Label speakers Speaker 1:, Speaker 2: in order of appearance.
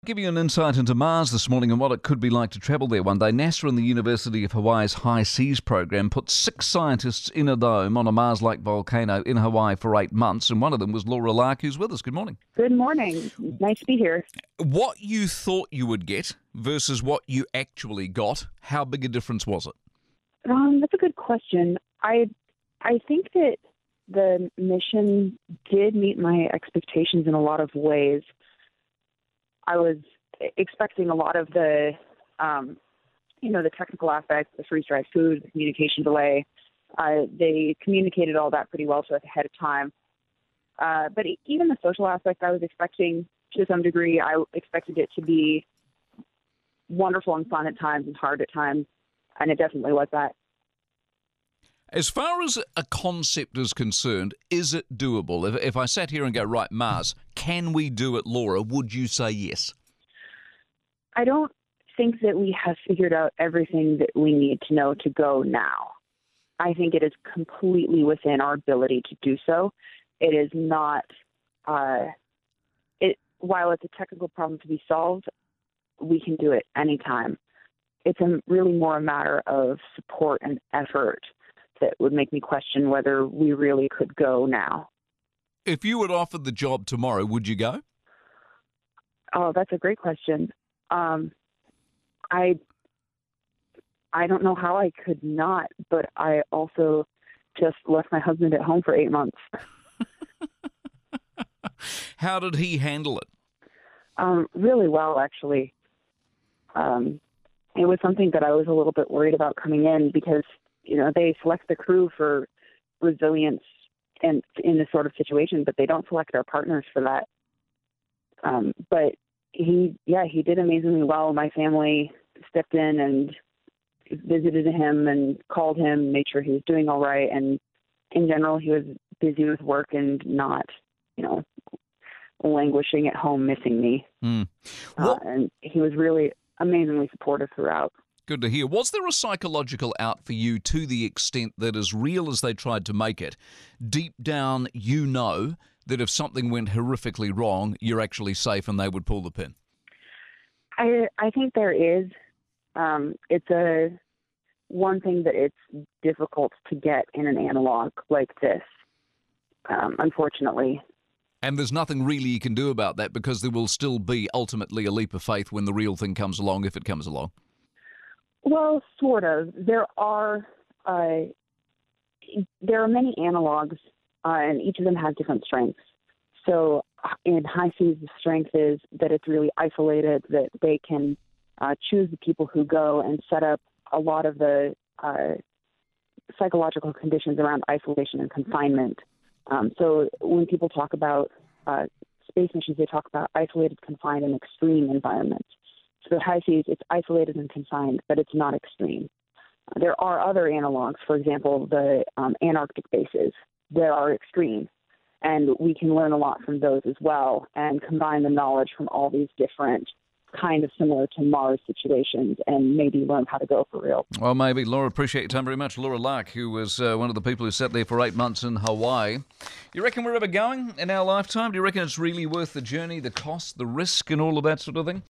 Speaker 1: Giving you an insight into Mars this morning and what it could be like to travel there one day. NASA and the University of Hawaii's High Seas program put 6 scientists in a dome on a Mars-like volcano in Hawaii for 8 months, and one of them was Laura Lark, who's with us. Good morning.
Speaker 2: Good morning. Nice to be here.
Speaker 1: What you thought you would get versus what you actually got, how big a difference was it?
Speaker 2: That's a good question. I think that the mission did meet my expectations in a lot of ways. I was expecting a lot of the technical aspects, the freeze-dried food, the communication delay. They communicated all that pretty well to us ahead of time. But even the social aspect I was expecting to some degree. I expected it to be wonderful and fun at times and hard at times, and it definitely was that.
Speaker 1: As far as a concept is concerned, is it doable? If I sat here and go, right, Mars, can we do it, Laura, would you say yes?
Speaker 2: I don't think that we have figured out everything that we need to know to go now. I think it is completely within our ability to do so. It is not, while it's a technical problem to be solved, we can do it anytime. It's really more a matter of support and effort that would make me question whether we really could go now.
Speaker 1: If you were offered the job tomorrow, would you go?
Speaker 2: Oh, that's a great question. I don't know how I could not, but I also just left my husband at home for 8 months.
Speaker 1: How did he handle it?
Speaker 2: Really well, actually. It was something that I was a little bit worried about coming in because they select the crew for resilience and in this sort of situation, but they don't select our partners for that. But he did amazingly well. My family stepped in and visited him and called him, made sure he was doing all right. And in general, he was busy with work and not, languishing at home, missing me. And he was really amazingly supportive throughout.
Speaker 1: Good to hear. Was there a psychological out for you to the extent that, as real as they tried to make it, deep down you know that if something went horrifically wrong, you're actually safe and they would pull the pin?
Speaker 2: I think there is. It's one thing that it's difficult to get in an analog like this, unfortunately.
Speaker 1: And there's nothing really you can do about that because there will still be ultimately a leap of faith when the real thing comes along, if it comes along.
Speaker 2: Well, sort of. There are many analogs, and each of them has different strengths. So in High Seas, the strength is that it's really isolated, that they can choose the people who go and set up a lot of the psychological conditions around isolation and confinement. So when people talk about space missions, they talk about isolated, confined, and extreme environments. So at High Seas, it's isolated and confined, but it's not extreme. There are other analogs, for example, the Antarctic bases. They are extreme, and we can learn a lot from those as well and combine the knowledge from all these different kind of similar to Mars situations and maybe learn how to go for real.
Speaker 1: Well, maybe. Laura, appreciate your time very much. Laura Lark, who was one of the people who sat there for 8 months in Hawaii. You reckon we're ever going in our lifetime? Do you reckon it's really worth the journey, the cost, the risk and all of that sort of thing?